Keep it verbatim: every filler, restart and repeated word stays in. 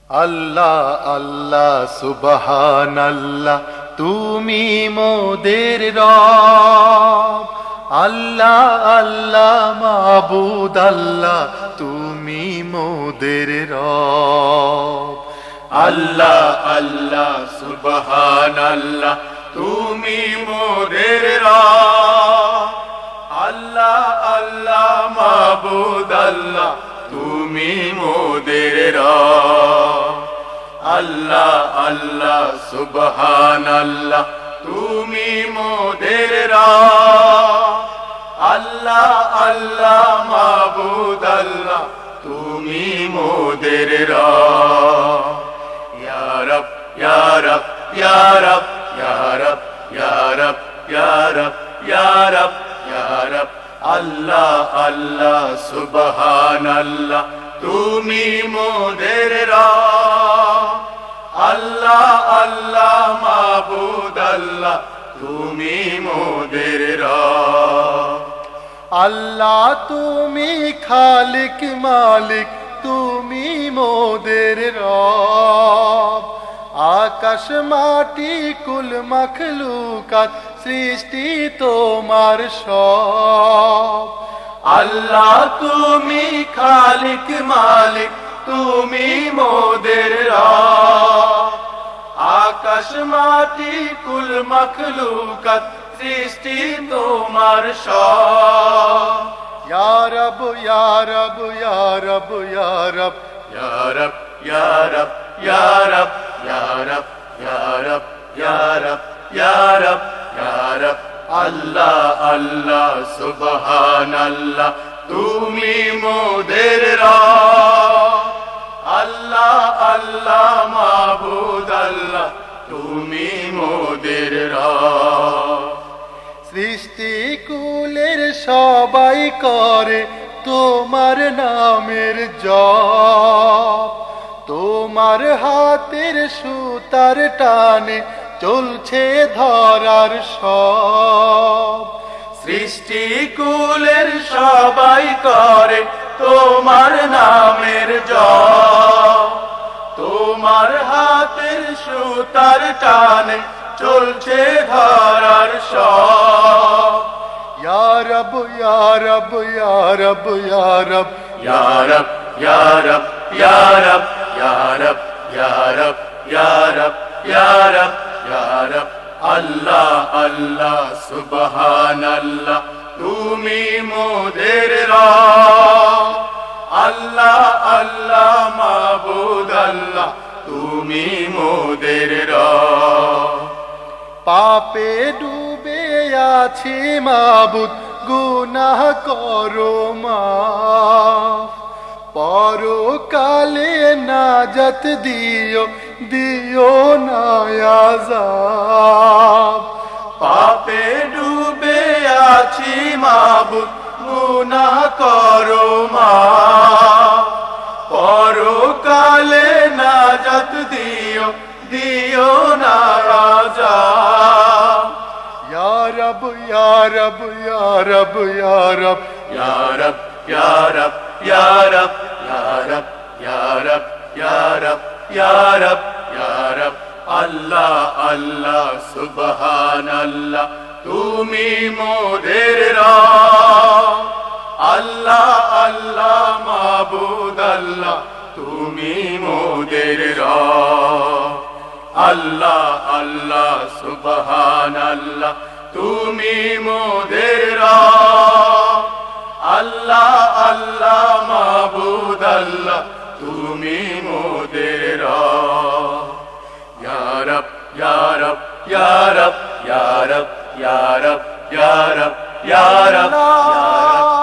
আল্লাহ আল্লাহ সুবহানাল্লাহ তুমি মোদের রব। আল্লাহ আল্লাহ মাবুদ আল্লাহ তুমি মোদের রব। আল্লাহ আল্লাহ সুবহানাল্লাহ তুমি মোদের রব। আল্লাহ আল্লাহ মাবুদ আল্লাহ তুমি মোদের রব। আল্লাহ আল্লাহ সুবহানাল্লাহ তুমি মোদের রব। আল্লাহ আল্লাহ মাবুদ আল্লাহ তুমি মোদের রব। ইয়া রব ইয়া রব ইয়া রব ইয়া রব ইয়া রব ইয়া রব ইয়া রব ইয়া রব। আল্লাহ আল্লাহ সুবহানাল্লাহ তুমি মোদের রব। আল্লাহ আল্লাহ মাবুদ আল্লাহ তুমি মোদের রব। আল্লাহ তুমি খালিক মালিক তুমি মোদের রব। আকাশ মাটি কুল মখলুকাত সৃষ্টি তোমার সব। আল্লাহ তুমি খালিক মালিক তুমি মোদের রব। আকাশ মাটি কুল মখলুকাত সৃষ্টি তোমার সব। ইয়া রব ইয়া রব ইয়া রব ইয়া রব ইয়া রব ইয়া রব ইয়া রব ইয়া রব ইয়া রব ইয়া রব ইয়া রব ইয়া রব। আল্লাহ আল্লাহ সুবহানাল্লাহ তুমি মোদের রব। আল্লাহ আল্লাহ মাবুদ আল্লাহ তুমি মোদের রব। সৃষ্টি কুলের সবাই করে তোমার নামের জপ। তোমার হাতের সুতার টানে চলছে ধরার সব। সৃষ্টি কুলের সবাই করে তোমার নামের জপ। তোমার হাতের সুতার টানে চলছে ধরার সব। ইয়া রব ইয়া রব ইয়া রব ইয়া রব ইয়া রব ইয়া রব ইয়া রব ইয়া রব ইয়া রব ইয়া রব ইয়া রব ইয়া রব। আল্লাহ আল্লাহ সুবহানাল্লাহ তুমি মোদের রব। আল্লাহ আল্লাহ মাবুদ আল্লাহ তুমি মোদের রব। পাপে ডুবে আছি মাবুদ গুনাহ করো মাফ। পরকালে নাজাত দিও দিও না আযাব। পাপে ডুবে আছি মাবুদ গুনাহ করো মাফ। পরকালে নাজাত দিও দিও না আযাব। ইয়া রব ইয়া রব ইয়া রব ইয়া রব ইয়া রব ইয়া রব ইয়া রব ইয়া রব ইয়া রব ইয়া রব ইয়া রব ইয়া রব। আল্লাহ আল্লাহ সুবহানাল্লাহ তুমি মোদের রব। আল্লাহ আল্লাহ মাবুদ আল্লাহ তুমি মোদের রব। আল্লাহ আল্লাহ সুবহানাল্লাহ তুমি মোদের রব। আল্লাহ আল্লাহ মাবুদ আল্লাহ তুমি মোদের রব। ইয়া রব ইয়া রব ইয়া রব ইয়া রব ইয়া রব ইয়া রব ইয়া রব ইয়া রব।